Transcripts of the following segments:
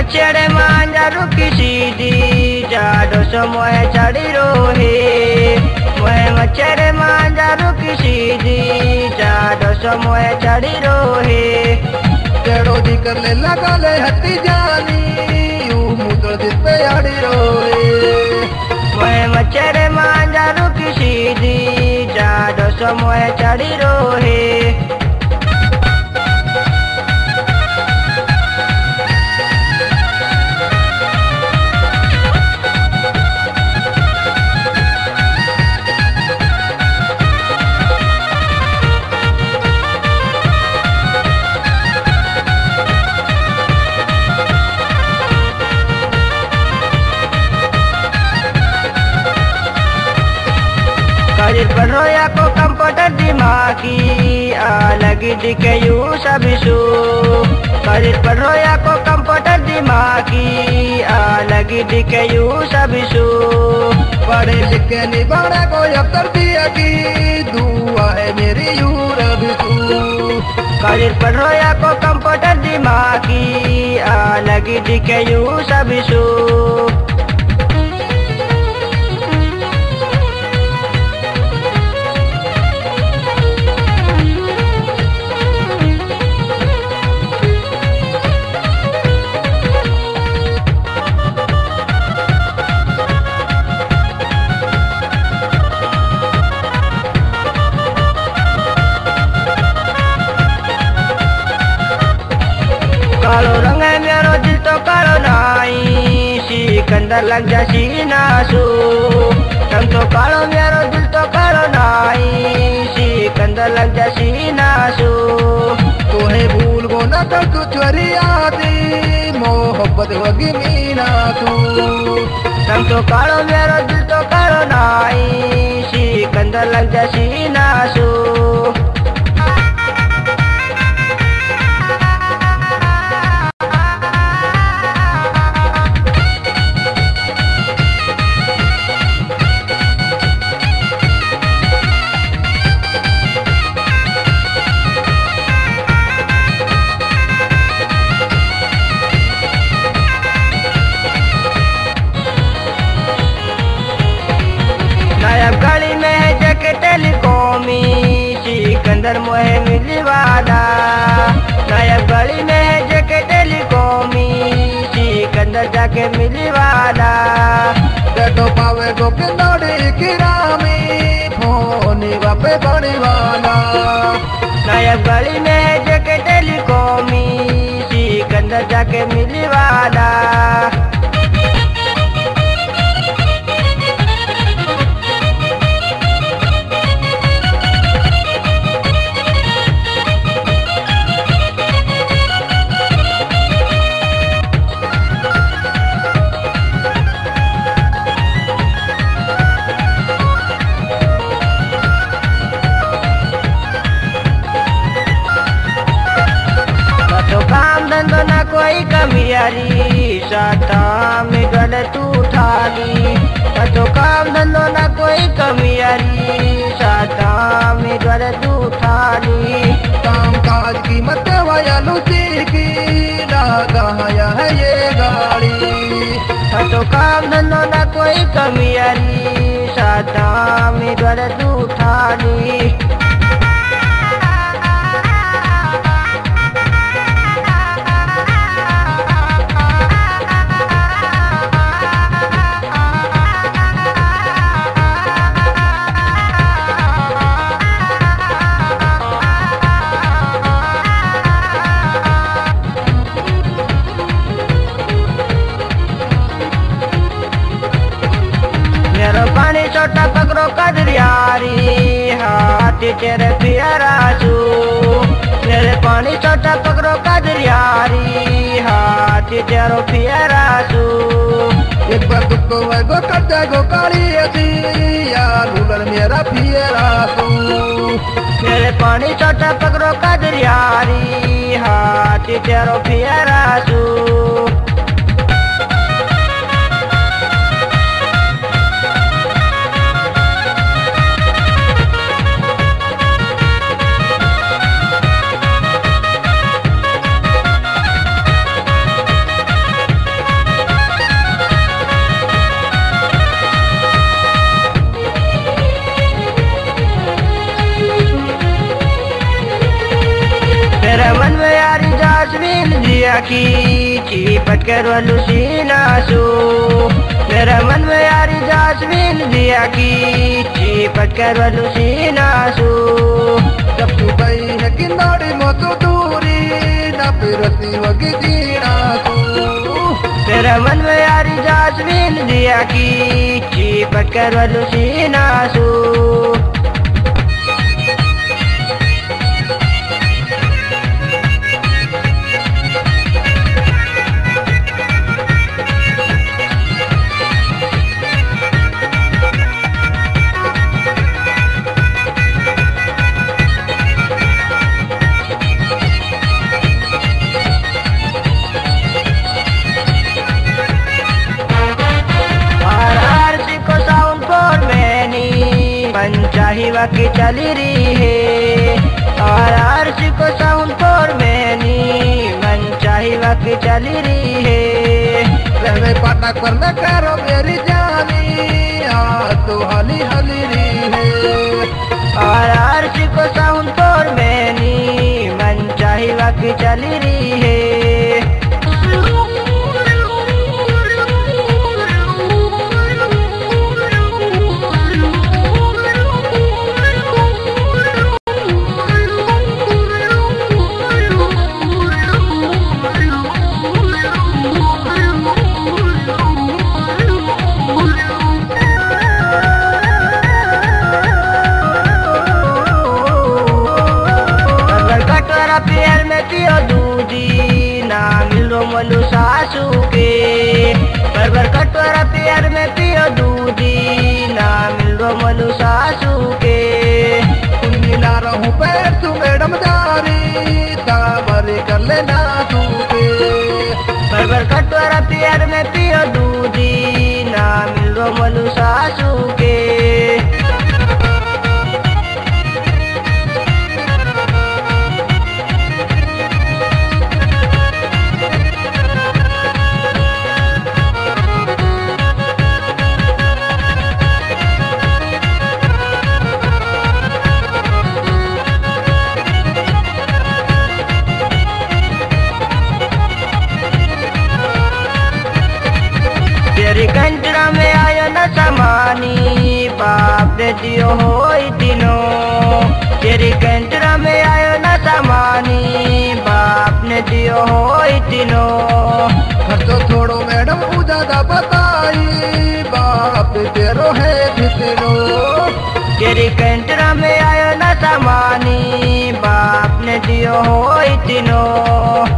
मच्छर मांजारू किसी दी जाडो समय चढ़ी रोहे मोहे मच्छर मांजारू किसी दी जाडो समय चढ़ी रोहे तेड़ो दी कर ले लगा ले हटी जानी यू मुद्र दिल पे अड़ी रोहे मोहे मच्छर मांजारू किसी दी जाडो समय चढ़ी रोहे पर रोया को कंप्यूटर दिमागी अलग दिखे यू सभी सू करिर पर रोया को कंप्यूटर दिमागी अलग दिखे यू सभी सू पढ़े लिखे निभाने को अक्सर दिया की दुआ है मेरी यू रवि तू करिर पर रोया को कंप्यूटर दिमागी अलग दिखे यू सभी सू कालो रंग है मेरो दिल तो कालो नाई सिकंदर लग जा सीनासू रंग तो कालो मेरो दिल तो कालो नाई सिकंदर लग जा सीनासू तुम्हें भूल गो न कर तू चोरी आती मोहब्बत होगी मीना तू रंग तो कालो मेरो दिल तो कालो नाई सिकंदर लग जा सीनासू गली में जके टेलीकॉमी सिकंदर मोहे मिलवादा नया गली में जके टेलीकॉमी सिकंदर जाके मिलवादा तो पावे गो के नोड़ी किरामी फोनी वापे बड़ी वाला नया गली में जके टेलीकॉमी सिकंदर जाके मिलवादा कोई कमियारी साता में गल तू ठाली तो काम धंधो ना कोई कमियारी साता में गल तू ठाली काम काज की मत वायलू की लगाया है ये गाड़ी तो काम धंधो ना कोई कमियारी साता में गल तू ठाली पानी छोटा पकड़ो कदरियारी हाथ तेरे प्यारा चू मेरे पानी छोटा पकड़ो कदरियारी हाथ तेरो प्यारा चू एक बार तुझको मैं गो करते गो काली थी यार लूलर मेरा प्यारा तू मेरे पानी छोटा पकड़ो कदरियारी हाथ तेरो प्यारा चू दिया की पटकर वालू सीनासू मेरा मन में यारी जासमीन दिया की पटकर वालू सीनासू जब तू गई है किनारे मोतो दूरी ना फिरती वगी जीना तू तेरा मन में यारी जासमीन दिया की पटकर वालू सीनासू चाहिए की चली रही है और आरसी को साउंड पर मैनी मन चाहिए की चली रही है मैं पटक पर न करो मेरी जानी तो हली हली रही है और आरसी को साउंड पर मैनी मन चाहिए की चली रही है प्यार में पियो दूधी ना मिलो मलू सासू के बरबर कटोरा प्यार में पियो दूधी ना मिलो मलू सासू के मिला रहूं पैर तू मैडम जारी तामरे कर लेना तू के बरबर कटोरा प्यार में पियो दूधी ना मिलो मलू सासू के तेरी कंटरा में आयो न समानी बाप दे दियो हो दिनों तेरी कंटरा में आयो न समानी बाप ने दियो हो दिनों खर्चो थोड़ो मैडम ज्यादा बताई बाप तेरो है जितनो तेरी कंटरा में आयो न समानी बाप ने दियो हो दिनों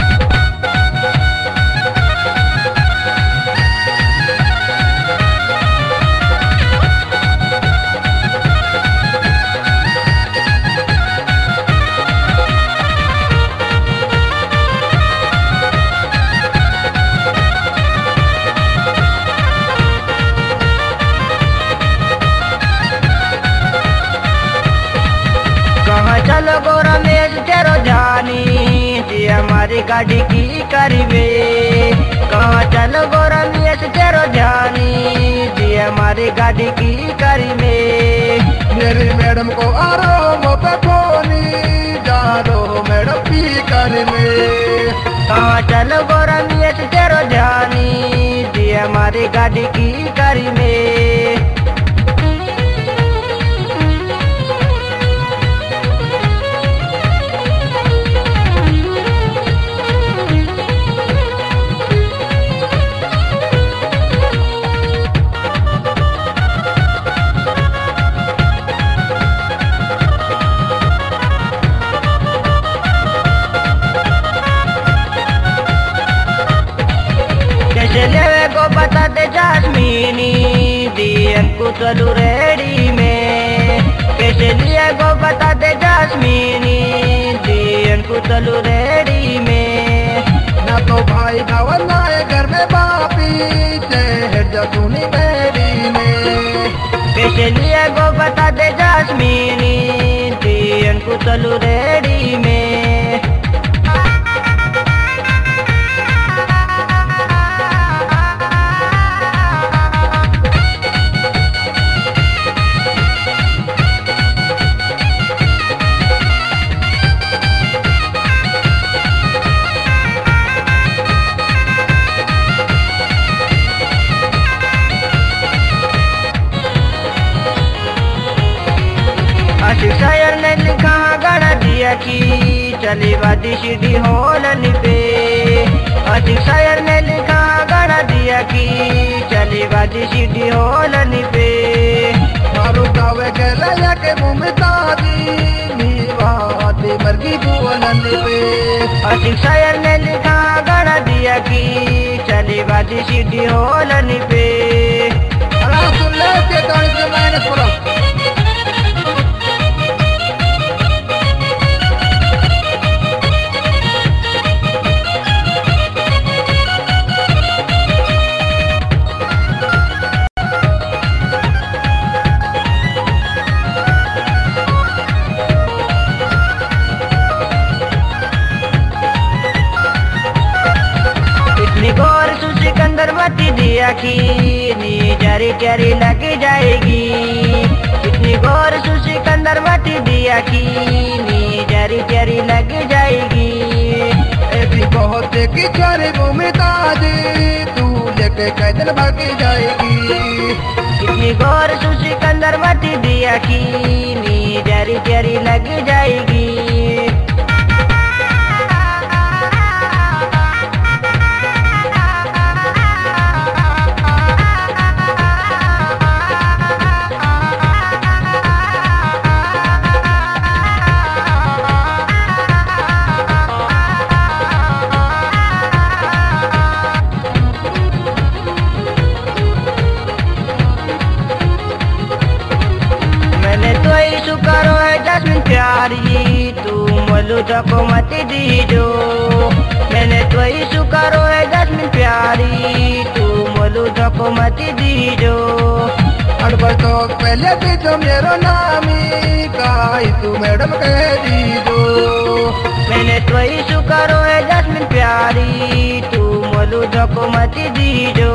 चलो गो रमेश तेरो जानी जी हमारी गाड़ी की करीबे कहाँ चलो गो रमेश तेरो जानी जी हमारी गाड़ी की करीबे मेरी मैडम को आराम पे फोनी जा दो मैडम पी कर में कहाँ चलो गो रमेश तेरो जानी जी हमारी गाड़ी की करीबे लेवे को बता दे जासमीनी दियन को चलू रेडी में कैसे लिए को बता दे जासमीनी दियन को चलू रेडी में ना तो भाई धवन आए घर में बापी चेहर जतूनी मेरी में कैसे लिए को बता दे जासमीनी दियन को चलू रेडी में बाजी सीडी होलन पे। आशिक शायर ने लिखा गाना दिया कि चली बाजी सीडी होलन पे। मारो गावे के लया के मुमताजी नीवाते मरगी बोलन पे। आशिक शायर ने लिखा गाना दिया कि चली बाजी सीडी होलन पे। अला सुन ले के गाने से माइनस पड़ा। गौर सिकंदर बती दिया कि नी जारी जारी लग जाएगी। इतनी गौर सिकंदर बती दिया कि नी जारी जारी लग जाएगी। ऐसी बहुत की चारे मुमताजी तू लेके कैदन भागी जाएगी। इतनी गौर सिकंदर बती दिया कि नी जारी जारी लग जाएगी। करो है जस्मिन प्यारी तू मलू को मत दीजो। मैंने तो ही सुकारो है जस्मिन प्यारी तू मलू को मत दीजो। अड़बर तो पहले भी जो मेरो नामी काई तू मैडम कह दीजो। मैंने तो ही सुकारो है जस्मिन प्यारी तू मलू को मत दीजो।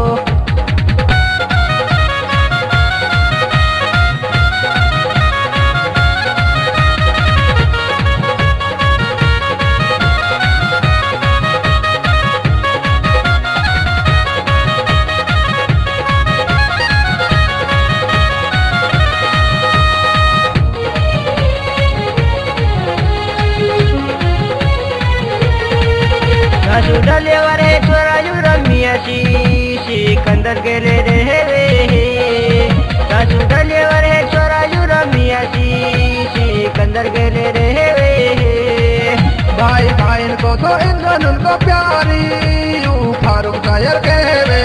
डलेवर है छोरा यू रमियासी सिकंदर के ले रहे वे। डलेवर है छोरा यू रमियासी सिकंदर के ले रहे वे। भाई भाई को तो इंद्रन उनको प्यारी यू फारूक शायर कहवे।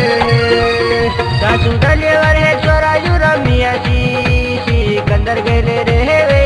डलेवर है छोरा यू रमियासी सिकंदर के ले रहे वे।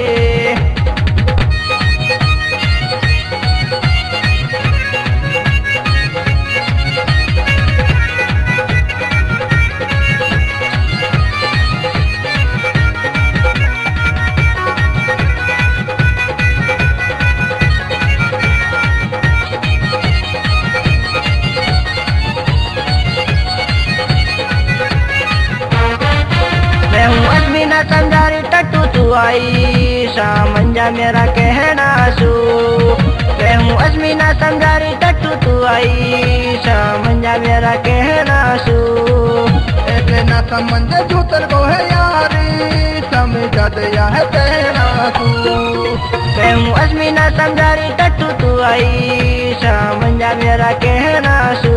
संजारी टट्टू तू आई सामंजा मेरा कहना सू। मैं हूँ अजमीना संजारी टट्टू तू आई सामंजा मेरा कहना सू। ऐसे ना समझ जूतर को है यारी समझा दिया है कहना सू। मैं हूँ अजमीना संजारी टट्टू तू आई सामंजा मेरा कहना सू।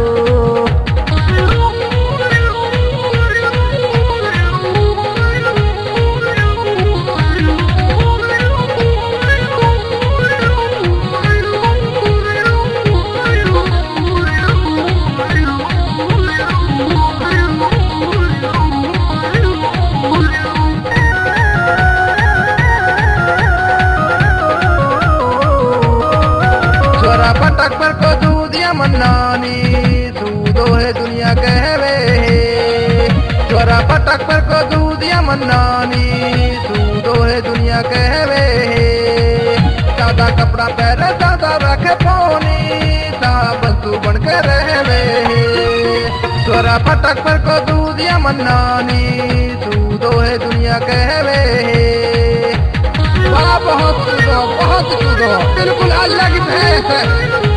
पटक पर को दूध या मन्नानी दूधो है दुनिया कहवे। छोरा पटक पर को दूध या मन्नानी दूधो है दुनिया कहवे। सादा कपड़ा पहने सादा रखे पौनी साबन तू बन के रहवे। छोरा पटक पर को दूध या मन्नानी दूधो है दुनिया कहवे। वाह बहुत कूदो बिल्कुल अल्लाह की भैंस है।